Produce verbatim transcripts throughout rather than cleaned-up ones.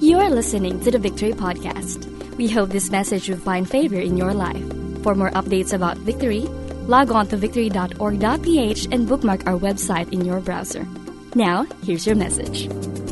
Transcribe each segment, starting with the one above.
You are listening to the Victory Podcast. We hope this message will find favor in your life. For more updates about Victory, log on to victory dot org dot p h and bookmark our website in your browser. Now, here's your message.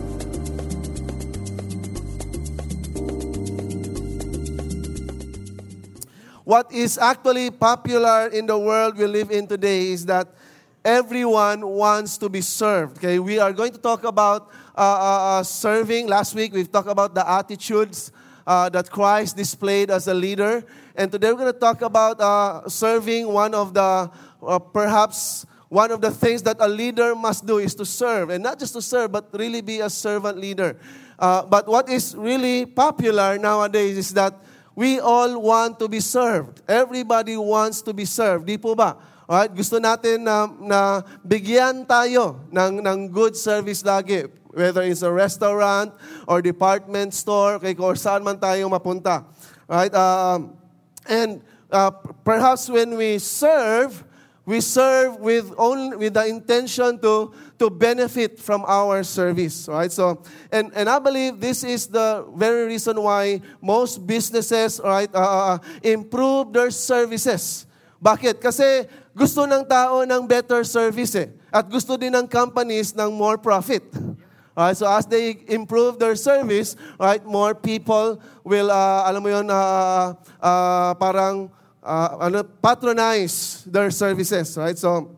What is actually popular in the world we live in today is that everyone wants to be served. Okay, we are going to talk about uh, uh, uh, serving. Last week we've talked about the attitudes uh, that Christ displayed as a leader, and today we're going to talk about uh, serving. One of the uh, perhaps one of the things that a leader must do is to serve, and not just to serve, but really be a servant leader. Uh, but what is really popular nowadays is that we all want to be served. Everybody wants to be served. Di po ba? Alright, gusto natin na, na bigyan tayo ng, ng good service lagi. Whether it's a restaurant or department store, kay kung saan man tayo mapunta. Right? Um, and uh, perhaps when we serve, we serve with only with the intention to to benefit from our service, right? So, and and I believe this is the very reason why most businesses, right, uh, improve their services. Bakit? Kasi gusto ng tao ng better service eh. At gusto din ng companies ng more profit. Alright, so as they improve their service, right, more people will, uh, alam mo yun, uh, uh, parang uh, ano, patronize their services, right? So,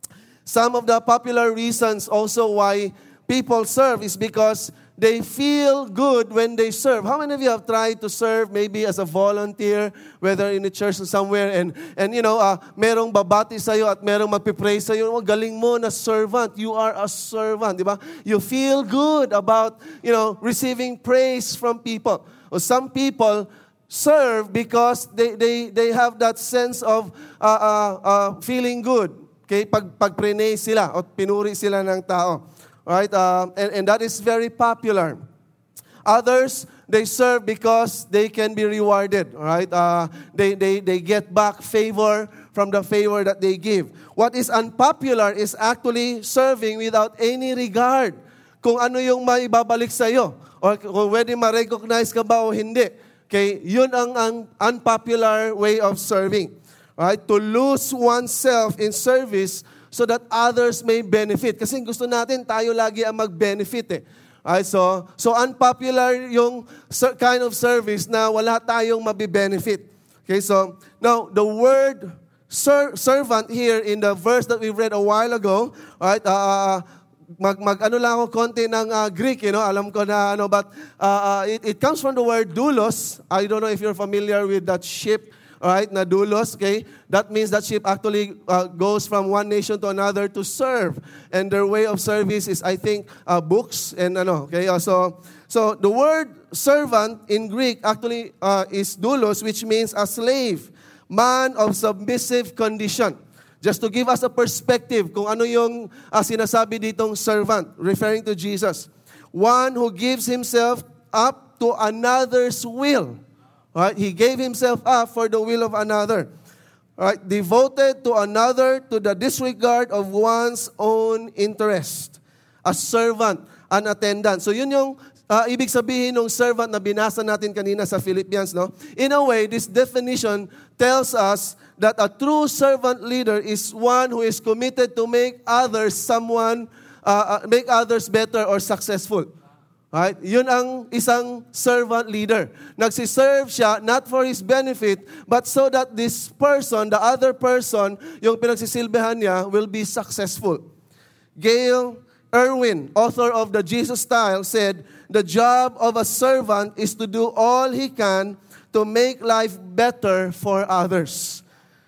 some of the popular reasons also why people serve is because they feel good when they serve. How many of you have tried to serve maybe as a volunteer, whether in a church or somewhere, and, and you know, uh, merong babati sa'yo at merong magpipraise sa'yo, oh, galing mo na servant, you are a servant, di ba? You feel good about, you know, receiving praise from people. Or some people serve because they, they, they have that sense of uh, uh, uh, feeling good. Okay, pag pag-praise sila o pinuri sila ng tao. Right? Uh, and, and that is very popular. Others, they serve because they can be rewarded. Right? Uh, they, they, they get back favor from the favor that they give. What is unpopular is actually serving without any regard kung ano yung maibabalik sa iyo or kung pwede ma-recognize ka ba o hindi. Okay? Yun ang, ang unpopular way of serving. Right? To lose oneself in service so that others may benefit. Kasi gusto natin, tayo lagi ang mag-benefit eh. Right? So, so unpopular yung kind of service na wala tayong mabibenefit. Okay, so, now, the word ser- servant here in the verse that we read a while ago, right, uh, mag, mag ano lang ako konti ng uh, Greek, you know, alam ko na ano, but uh, uh, it, it comes from the word doulos. I don't know if you're familiar with that ship, alright, na doulos, okay? That means that ship actually uh, goes from one nation to another to serve. And their way of service is, I think, uh, books and ano, okay? Uh, so, so the word servant in Greek actually uh, is doulos, which means a slave, man of submissive condition. Just to give us a perspective kung ano yung uh, sinasabi ditong servant, referring to Jesus. One who gives himself up to another's will. Right? He gave himself up for the will of another. Right? Devoted to another to the disregard of one's own interest. A servant, an attendant. So yun yung uh, ibig sabihin ng servant na binasa natin kanina sa Philippians. No? In a way, this definition tells us that a true servant leader is one who is committed to make others someone, uh, uh, make others better or successful. Right? Yun ang isang servant leader. Nagsiserve siya not for his benefit, but so that this person, the other person, yung pinagsisilbihan niya, will be successful. Gail Irwin, author of The Jesus Style, said, "The job of a servant is to do all he can to make life better for others.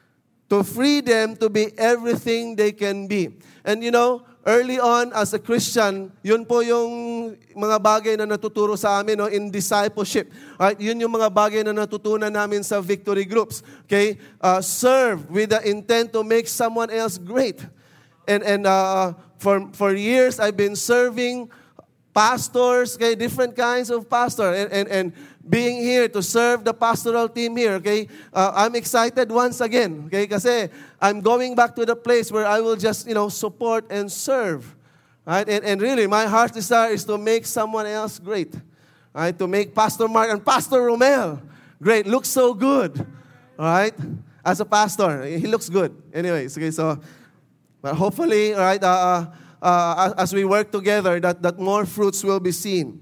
To free them to be everything they can be." And you know, early on as a Christian, yun po yung mga bagay na natuturo sa amin, no, in discipleship. Right? Yun yung mga bagay na natutunan namin sa victory groups. Okay? Uh, serve with the intent to make someone else great. And and uh, for for years I've been serving pastors, okay, different kinds of pastor, and and and being here to serve the pastoral team here, okay, uh, I'm excited once again, okay, kasi I'm going back to the place where I will just, you know, support and serve, right, and and really my heart's desire is to make someone else great, right, to make Pastor Mark and Pastor Romel great. Looks so good. All right? As a pastor, he looks good. Anyways, okay, so but hopefully, all right, uh, uh, as we work together, that, that more fruits will be seen.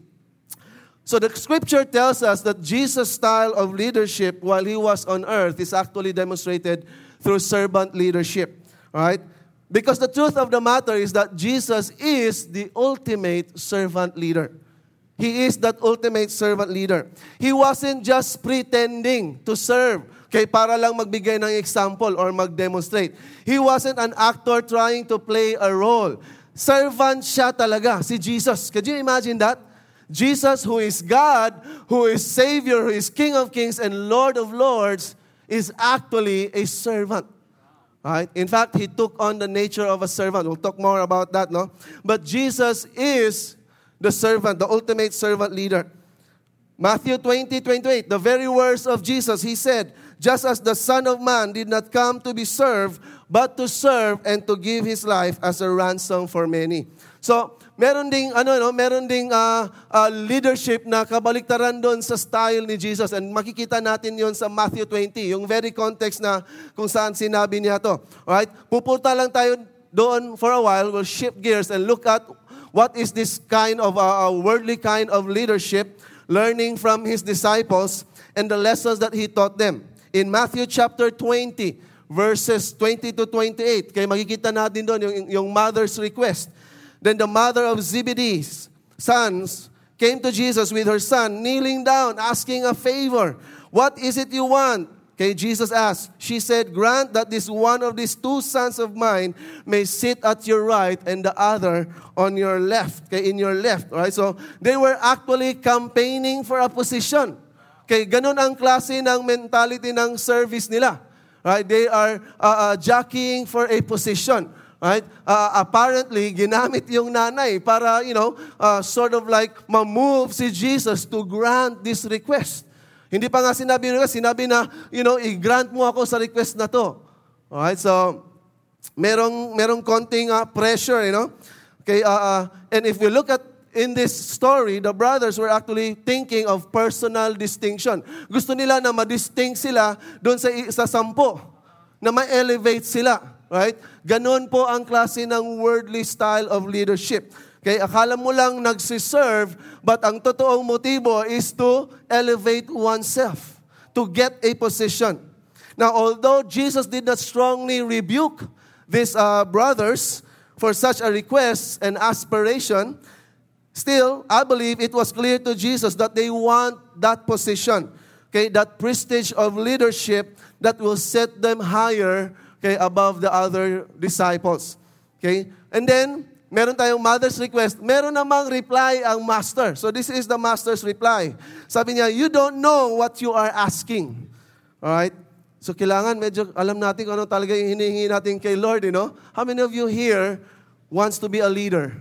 So the scripture tells us that Jesus' style of leadership while he was on earth is actually demonstrated through servant leadership. All right? Because the truth of the matter is that Jesus is the ultimate servant leader. He is that ultimate servant leader. He wasn't just pretending to serve, okay, para lang magbigay ng example or mag-demonstrate. He wasn't an actor trying to play a role. Servant siya talaga, si Jesus. Could you imagine that? Jesus, who is God, who is Savior, who is King of Kings and Lord of Lords, is actually a servant. Right? In fact, he took on the nature of a servant. We'll talk more about that, no? But Jesus is the servant, the ultimate servant leader. Matthew twenty, twenty-eight, the very words of Jesus, he said, just as the Son of Man did not come to be served, but to serve and to give His life as a ransom for many. So, meron ding, ano, no, meron ding uh, uh, leadership na kabaliktaran doon sa style ni Jesus. And makikita natin yon sa Matthew twenty, yung very context na kung saan sinabi niya to. Alright? Pupunta lang tayo doon for a while. We'll shift gears and look at what is this kind of uh, worldly kind of leadership, learning from His disciples and the lessons that He taught them. In Matthew chapter twenty, verses twenty to twenty-eight, kaya makikita natin doon yung, yung mother's request. Then the mother of Zebedee's sons came to Jesus with her son, kneeling down, asking a favor. What is it you want? Okay, Jesus asked. She said, grant that this one of these two sons of mine may sit at your right and the other on your left. Okay, in your left. Alright, so they were actually campaigning for a position. Okay, ganun ang klase ng mentality ng service nila. Right, they are uh, uh, jockeying for a position. Right? Uh, apparently, ginamit yung nanay para, you know, uh, sort of like ma-move si Jesus to grant this request. Hindi pa nga sinabi nila, sinabi na, you know, i-grant mo ako sa request na to. Alright, so, merong, merong konting uh, pressure, you know. Okay, uh, uh, and if we look at in this story, the brothers were actually thinking of personal distinction. Gusto nila na ma-distinct sila doon sa, sa sampo, na ma-elevate sila. Right? Ganon po ang klase ng worldly style of leadership. Okay, akala mo lang nagsiserve, but ang totoong motibo is to elevate oneself, to get a position. Now, although Jesus did not strongly rebuke these uh, brothers for such a request and aspiration, still, I believe it was clear to Jesus that they want that position, okay, that prestige of leadership that will set them higher, okay, above the other disciples. Okay? And then, meron tayong mother's request. Meron namang reply ang master. So this is the master's reply. Sabi niya, you don't know what you are asking. Alright? So kailangan medyo alam natin kung ano talaga yung hinihingi natin kay Lord, you know? How many of you here wants to be a leader?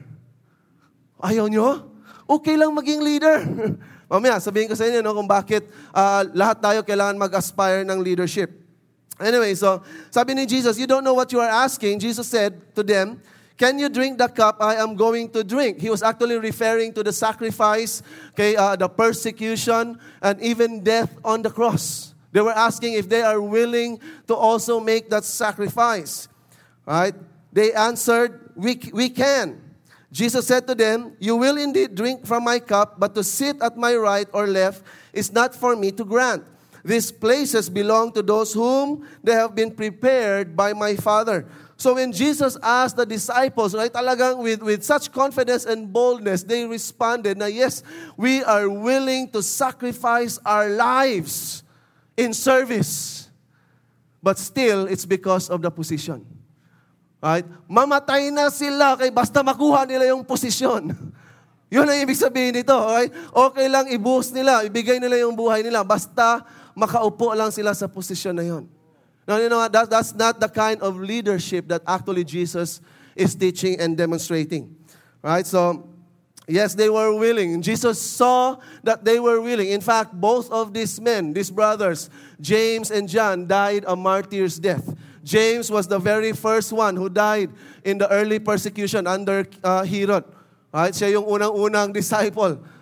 Ayaw nyo? Okay lang maging leader. Mamaya, sabihin ko sa inyo no, kung bakit uh, lahat tayo kailangan mag-aspire ng leadership. Anyway, so, sabi ni Jesus, you don't know what you are asking. Jesus said to them, can you drink the cup I am going to drink? He was actually referring to the sacrifice, okay, uh, the persecution, and even death on the cross. They were asking if they are willing to also make that sacrifice. Right? They answered, we, we can. Jesus said to them, you will indeed drink from my cup, but to sit at my right or left is not for me to grant. These places belong to those whom they have been prepared by my Father. So when Jesus asked the disciples, right, talagang with, with such confidence and boldness, they responded na yes, we are willing to sacrifice our lives in service. But still, it's because of the position. Right? Mamatay na sila kay basta makuha nila yung posisyon. Yun ang ibig sabihin nito. Right? Okay lang i-boost nila, ibigay nila yung buhay nila, basta makaupo lang sila sa posisyon na yun. No, you know, that, that's not the kind of leadership that actually Jesus is teaching and demonstrating. Right? So, yes, they were willing. Jesus saw that they were willing. In fact, both of these men, these brothers, James and John, died a martyr's death. James was the very first one who died in the early persecution under uh, Herod. Right? Siya yung unang-unang disciple.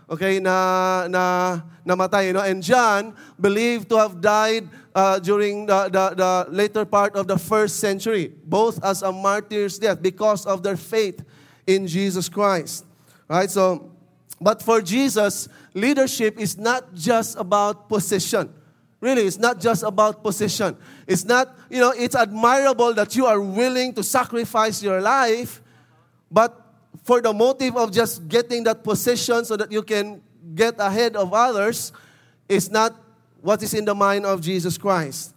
okay, na, na namatay. You know? And John believed to have died uh, during the, the, the later part of the first century, both as a martyr's death because of their faith in Jesus Christ. Right? So, but for Jesus, leadership is not just about position. Really, it's not just about position. It's not, you know, it's admirable that you are willing to sacrifice your life, but for the motive of just getting that position so that you can get ahead of others is not what is in the mind of Jesus Christ.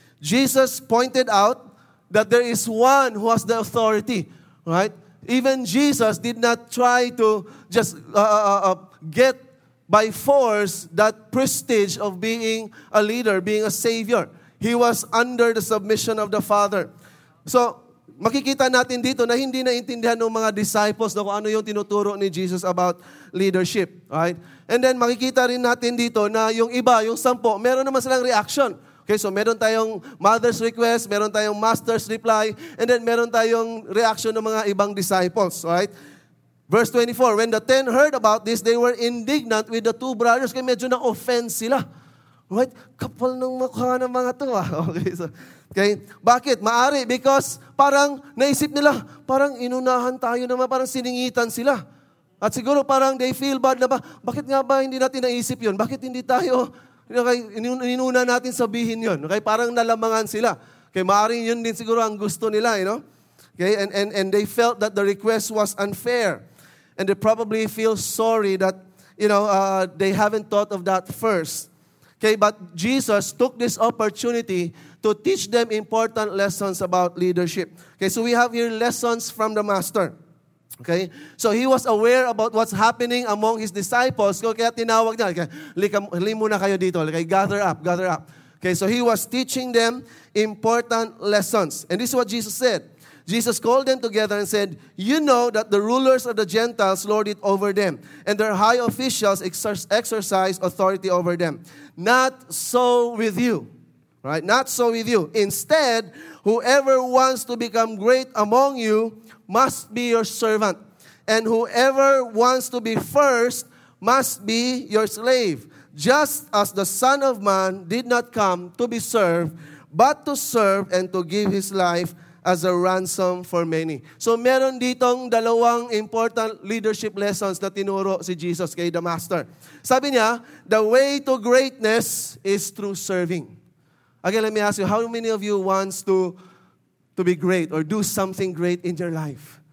Jesus pointed out that there is one who has the authority, right? Even Jesus did not try to just uh, uh, uh, get by force that prestige of being a leader, being a savior. He was under the submission of the Father. So, makikita natin dito na hindi naintindihan ng mga disciples na kung ano yung tinuturo ni Jesus about leadership. Right? And then, makikita rin natin dito na yung iba, yung sampo, meron naman silang reaction. Okay, so meron tayong mother's request, meron tayong master's reply, and then meron tayong reaction ng mga ibang disciples. Right? Verse twenty-four, when the ten heard about this, they were indignant with the two brothers. Kaya medyo na-offense sila. Right? Kapal ng mukha ng mga to. Ah. Okay, so, okay. Bakit? Maari, because parang naisip nila, parang inunahan tayo naman, parang siningitan sila. At siguro parang they feel bad na ba, bakit nga ba hindi natin naisip yun? Bakit hindi tayo, okay, inuna natin sabihin yun? Okay, parang nalamangan sila. Okay, maaaring yun din siguro ang gusto nila, you know? Okay, and, and, and they felt that the request was unfair. And they probably feel sorry that, you know, uh, they haven't thought of that first. Okay, but Jesus took this opportunity to teach them important lessons about leadership. Okay, so we have here lessons from the Master. Okay, so he was aware about what's happening among his disciples. Kaya tinawag niya, okay, hali muna kayo dito. Okay, gather up, gather up. Okay, so he was teaching them important lessons. And this is what Jesus said. Jesus called them together and said, you know that the rulers of the Gentiles lord it over them, and their high officials exer- exercise authority over them. Not so with you. Right? Not so with you. Instead, whoever wants to become great among you must be your servant. And whoever wants to be first must be your slave. Just as the Son of Man did not come to be served, but to serve and to give his life as a ransom for many. So meron ditong dalawang important leadership lessons na tinuro si Jesus kay the Master. Sabi niya, the way to greatness is through serving. Again, let me ask you, how many of you wants to, to be great or do something great in your life?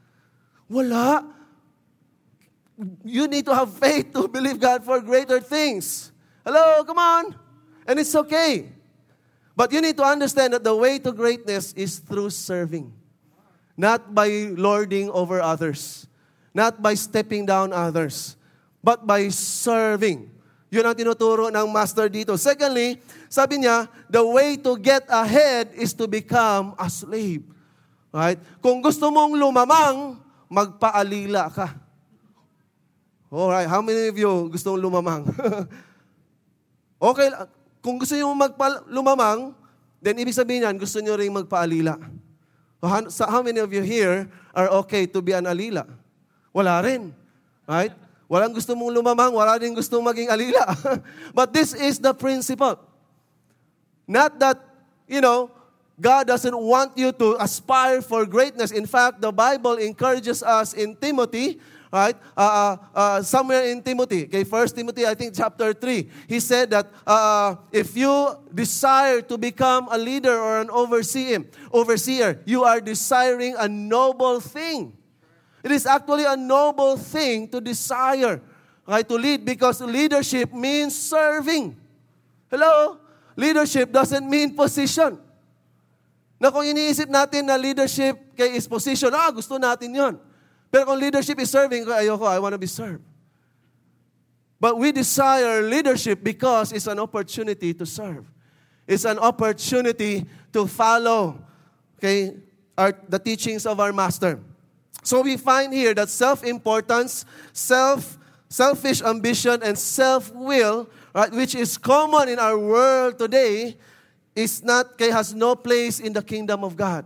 Wala. You need to have faith to believe God for greater things. Hello, come on. And it's okay. But you need to understand that the way to greatness is through serving. Not by lording over others. Not by stepping down others. But by serving. Yun ang tinuturo ng Master dito. Secondly, sabi niya, the way to get ahead is to become a slave. Right? Kung gusto mong lumamang, magpaalila ka. Alright, how many of you gusto mong lumamang? Okay, kung gusto nyo magpa- lumamang, then ibig sabihin yan, gusto nyo rin magpaalila. So how many of you here are okay to be an alila? Wala rin. Right? Walang gusto mong lumamang, wala rin gusto maging alila. But this is the principle. Not that, you know, God doesn't want you to aspire for greatness. In fact, the Bible encourages us in Timothy, right? Uh, uh, uh, somewhere in Timothy, okay, First Timothy, I think chapter three, he said that uh, if you desire to become a leader or an overseer, overseer, you are desiring a noble thing. It is actually a noble thing to desire, right, to lead, because leadership means serving. Hello? Leadership doesn't mean position. Na kung iniisip natin na leadership kay is position, ah, gusto natin yon. Pero kung leadership is serving, ayoko, I want to be served. But we desire leadership because it's an opportunity to serve. It's an opportunity to follow, okay, our, the teachings of our Master. So we find here that self-importance, self, selfish ambition, and self-will, right, which is common in our world today, is not, okay, has no place in the kingdom of God.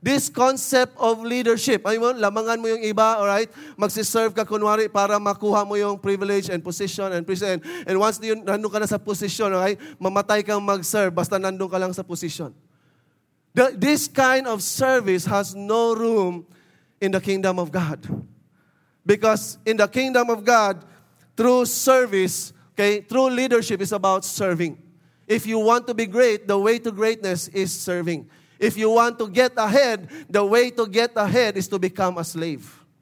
this concept of leadership. Ay mo, lamangan mo yung iba, alright? Magsiserve ka kunwari para makuha mo yung privilege and position and present. And once yun, nandun ka na sa position, alright? Mamatay kang mag-serve basta nandun ka lang sa position. The, this kind of service has no room in the kingdom of God. Because in the kingdom of God, through service, okay, true leadership is about serving. If you want to be great, the way to greatness is serving. If you want to get ahead, the way to get ahead is to become a slave.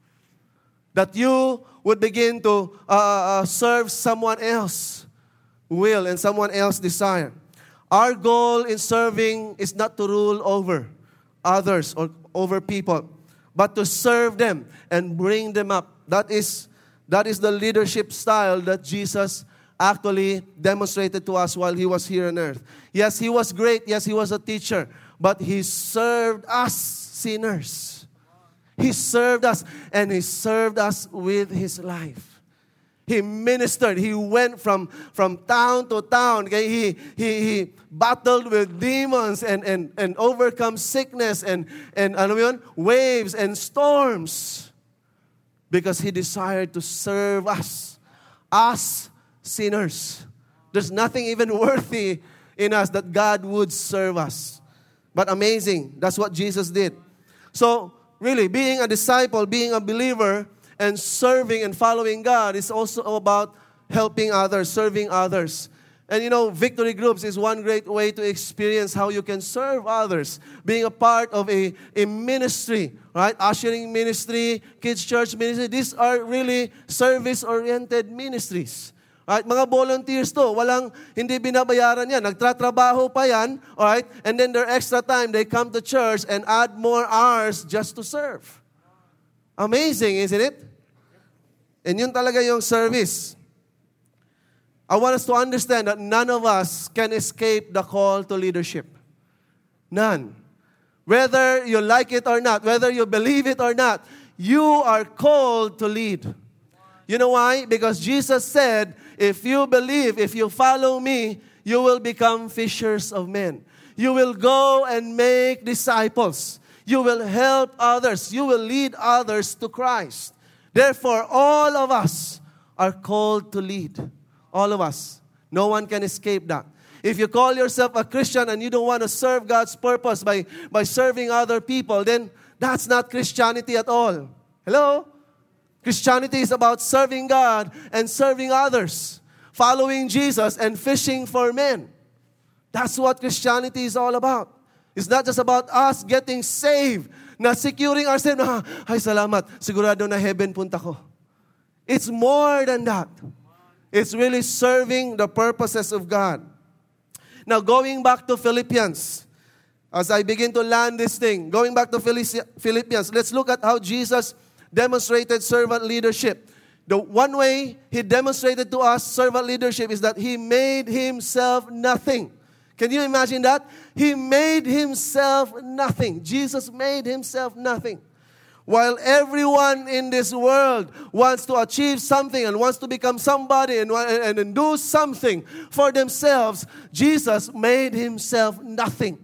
That you would begin to uh, uh, serve someone else will and someone else desire. Our goal in serving is not to rule over others or over people, but to serve them and bring them up. That is, that is the leadership style that Jesus actually demonstrated to us while He was here on earth. Yes, He was great. Yes, He was a teacher. But He served us sinners. He served us, and He served us with His life. He ministered. He went from, from town to town. Okay? He, he, he battled with demons and, and, and overcome sickness and, and ano yun? Waves and storms. Because He desired to serve us. Us sinners. There's nothing even worthy in us that God would serve us. But amazing, that's what Jesus did. So, really, being a disciple, being a believer, and serving and following God is also about helping others, serving others. And you know, victory groups is one great way to experience how you can serve others. Being a part of a, a ministry, right? Ushering ministry, kids church ministry, these are really service-oriented ministries. Right? Mga volunteers to, walang, hindi binabayaran yan. Nagtratrabaho pa yan, alright? And then their extra time, they come to church and add more hours just to serve. Amazing, isn't it? And yun talaga yung service. I want us to understand that none of us can escape the call to leadership. None. Whether you like it or not, whether you believe it or not, you are called to lead. You know why? Because Jesus said, if you believe, if you follow me, you will become fishers of men. You will go and make disciples. You will help others. You will lead others to Christ. Therefore, all of us are called to lead. All of us. No one can escape that. If you call yourself a Christian and you don't want to serve God's purpose by, by serving other people, then that's not Christianity at all. Hello? Christianity is about serving God and serving others, following Jesus and fishing for men. That's what Christianity is all about. It's not just about us getting saved, na securing ourselves, na, ay salamat, sigurado na heaven punta ko. It's more than that. It's really serving the purposes of God. Now, going back to Philippians, as I begin to land this thing, going back to Philippians, let's look at how Jesus demonstrated servant leadership. The one way He demonstrated to us servant leadership is that He made Himself nothing. Can you imagine that? He made Himself nothing. Jesus made Himself nothing. While everyone in this world wants to achieve something and wants to become somebody and, and, and do something for themselves, Jesus made Himself nothing.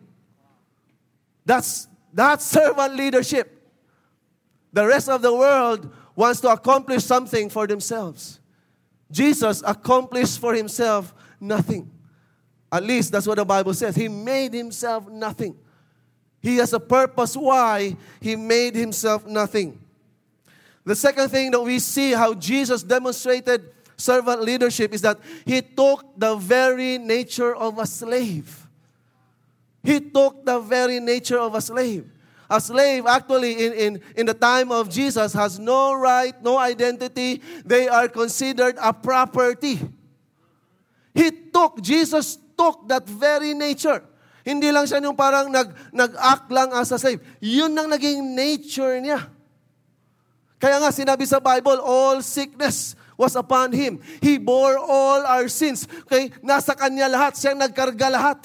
That's, that's servant leadership. The rest of the world wants to accomplish something for themselves. Jesus accomplished for Himself nothing. At least that's what the Bible says. He made Himself nothing. He has a purpose why He made Himself nothing. The second thing that we see how Jesus demonstrated servant leadership is that He took the very nature of a slave. He took the very nature of a slave. A slave, actually, in, in, in the time of Jesus, has no right, no identity. They are considered a property. He took, Jesus took that very nature. Hindi lang siya yung parang nag, nag-act lang as a slave. Yun ang naging nature niya. Kaya nga sinabi sa Bible, all sickness was upon Him. He bore all our sins. Okay? Nasa Kanya lahat. Siyang nagkarga lahat.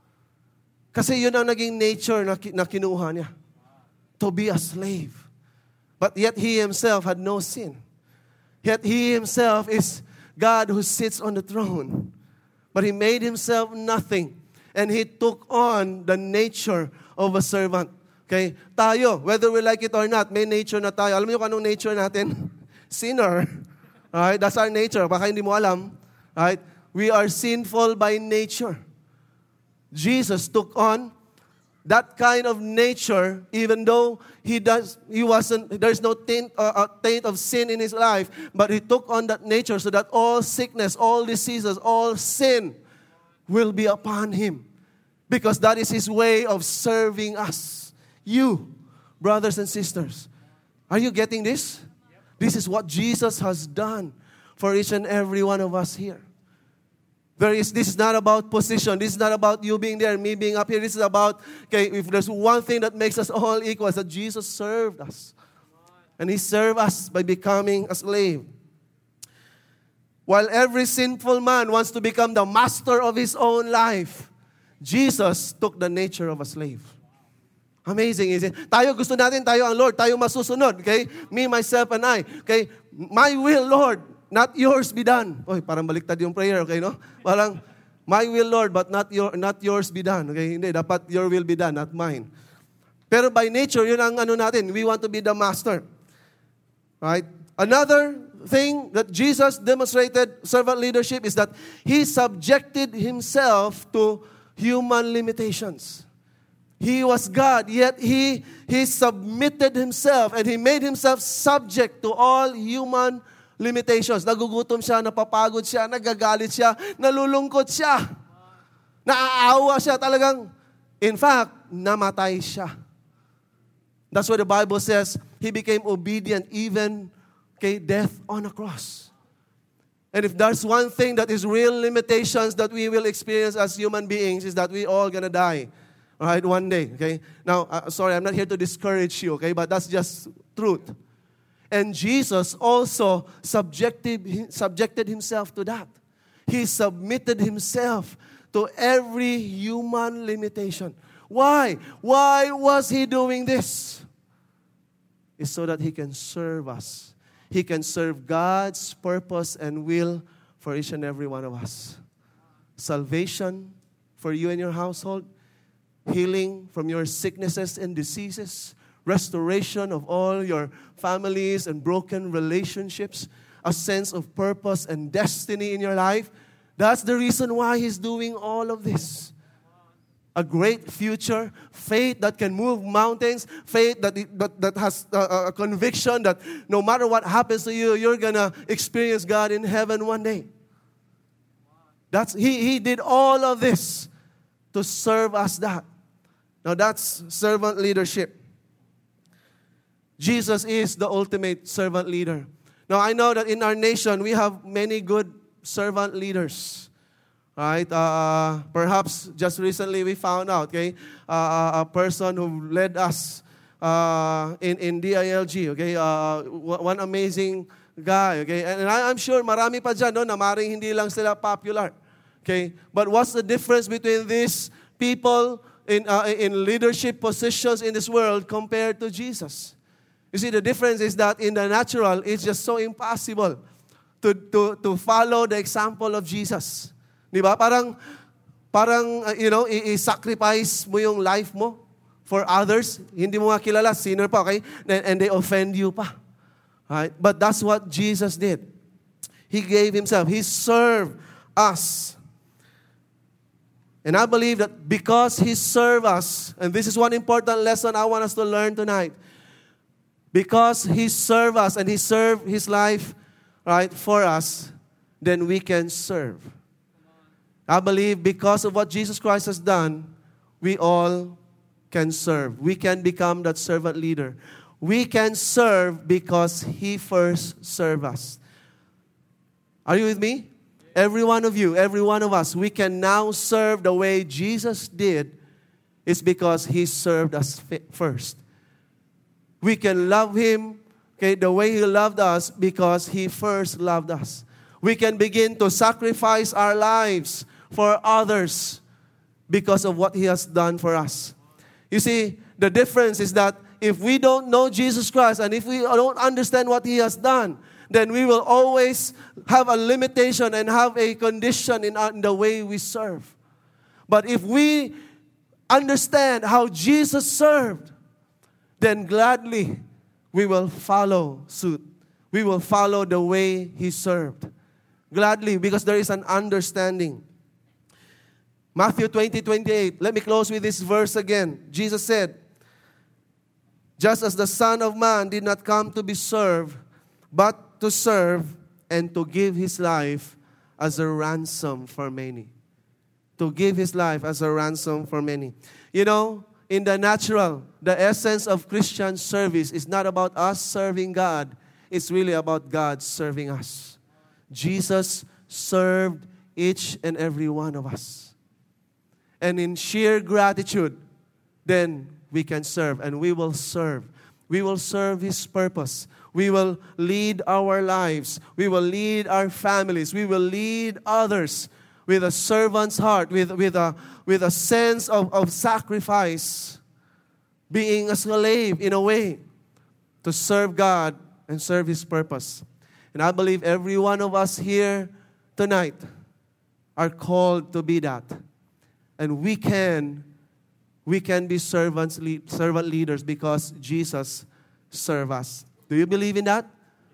Kasi yun ang naging nature na, na kinuha niya. To be a slave. But yet He Himself had no sin. Yet He Himself is God who sits on the throne. But He made Himself nothing. And He took on the nature of a servant. Okay? Tayo, whether we like it or not, may nature na tayo. Alam niyo kung anong nature natin? Sinner. Right? That's our nature. Baka hindi mo alam. Right? We are sinful by nature. Jesus took on that kind of nature, even though he does, he wasn't. There's no taint, uh, uh, taint of sin in his life, but he took on that nature so that all sickness, all diseases, all sin will be upon him, because that is his way of serving us. You, brothers and sisters, are you getting this? This is what Jesus has done for each and every one of us here. There is, this is not about position. This is not about you being there, me being up here. This is about, okay, if there's one thing that makes us all equal, is that Jesus served us. And He served us by becoming a slave. While every sinful man wants to become the master of his own life, Jesus took the nature of a slave. Amazing, isn't it? Tayo gusto natin, tayo ang Lord, tayo masusunod, okay? Me, myself, and I. Okay? My will, Lord, not yours be done. Oy, parang baliktad yung prayer, okay, no? Parang, my will, Lord, but not your not yours be done. Okay? Hindi, dapat your will be done, not mine. Pero by nature, yun ang ano natin. We want to be the master. Right? Another thing that Jesus demonstrated servant leadership is that He subjected Himself to human limitations. He was God, yet He, he submitted Himself and He made Himself subject to all human limitations. Nagugutom siya, napapagod siya, nagagalit siya, nalulungkot siya, naaawa siya talagang. In fact, namatay siya. That's why the Bible says He became obedient even okay, death on a cross. And if there's one thing that is real limitations that we will experience as human beings, is that we all gonna die. All right, one day, okay? Now, uh, sorry, I'm not here to discourage you, okay? But that's just truth. And Jesus also subjected, subjected Himself to that. He submitted Himself to every human limitation. Why? Why was He doing this? It's so that He can serve us. He can serve God's purpose and will for each and every one of us. Salvation for you and your household, healing from your sicknesses and diseases, restoration of all your families and broken relationships, a sense of purpose and destiny in your life. That's the reason why He's doing all of this. A great future, faith that can move mountains, faith that, that, that has a, a conviction that no matter what happens to you, you're going to experience God in heaven one day. That's he, he did all of this to serve us that. Now that's servant leadership. Jesus is the ultimate servant leader. Now I know that in our nation, we have many good servant leaders. Right? Uh, perhaps just recently we found out, okay, uh, a person who led us uh, in, in D I L G, okay, uh, one amazing guy, okay, and I'm sure marami pa dyan, no, na maring hindi lang sila popular, okay, but what's the difference between these people in, uh, in leadership positions in this world compared to Jesus? You see, the difference is that in the natural, it's just so impossible to, to, to follow the example of Jesus. Di ba? Parang, parang uh, you know, i-sacrifice mo yung life mo for others. Hindi mo nga kilala, sinner pa, okay? And, and they offend you pa. Right? But that's what Jesus did. He gave Himself. He served us. And I believe that because He served us, and this is one important lesson I want us to learn tonight, because He served us and He served His life, right, for us, then we can serve. I believe because of what Jesus Christ has done, we all can serve. We can become that servant leader. We can serve because He first served us. Are you with me? Every one of you, every one of us, we can now serve the way Jesus did. It's because He served us first. We can love Him, okay, the way He loved us because He first loved us. We can begin to sacrifice our lives for others because of what He has done for us. You see, the difference is that if we don't know Jesus Christ and if we don't understand what He has done, then we will always have a limitation and have a condition in, our, in the way we serve. But if we understand how Jesus served, then gladly we will follow suit. We will follow the way He served. Gladly, because there is an understanding. Matthew twenty, twenty-eight. Let me close with this verse again. Jesus said, just as the Son of Man did not come to be served, but to serve and to give His life as a ransom for many. To give His life as a ransom for many. You know, in the natural, the essence of Christian service is not about us serving God. It's really about God serving us. Jesus served each and every one of us. And in sheer gratitude, then we can serve, and we will serve. We will serve His purpose. We will lead our lives. We will lead our families. We will lead others with a servant's heart, with, with, a, with a sense of, of sacrifice, being a slave in a way to serve God and serve His purpose. And I believe every one of us here tonight are called to be that. And we can, we can be servants, servant leaders because Jesus served us. Do you believe in that?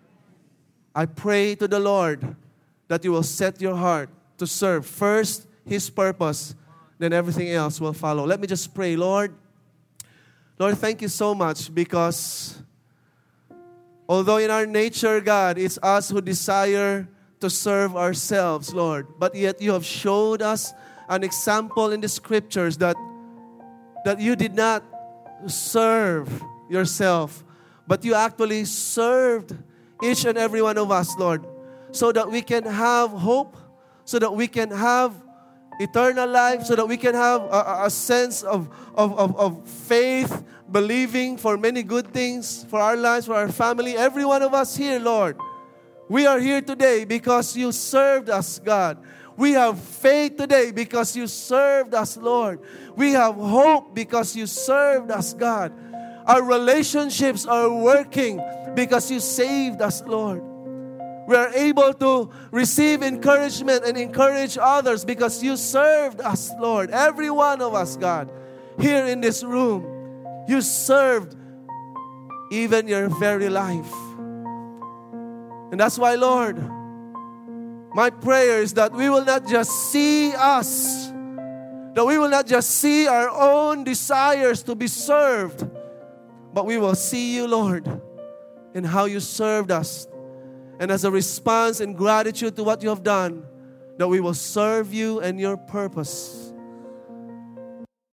I pray to the Lord that you will set your heart to serve first His purpose, then everything else will follow. Let me just pray. Lord, Lord, thank you so much because although in our nature, God, it's us who desire to serve ourselves, Lord, but yet you have showed us an example in the Scriptures that, that you did not serve yourself, but you actually served each and every one of us, Lord, so that we can have hope, so that we can have eternal life, so that we can have a, a sense of, of, of, of faith, believing for many good things for our lives, for our family. Every one of us here, Lord, we are here today because you served us, God. We have faith today because you served us, Lord. We have hope because you served us, God. Our relationships are working because you saved us, Lord. We are able to receive encouragement and encourage others because you served us, Lord. Every one of us, God, here in this room, you served even your very life. And that's why, Lord, my prayer is that we will not just see us, that we will not just see our own desires to be served, but we will see you, Lord, in how you served us. And as a response and gratitude to what you have done, that we will serve you and your purpose.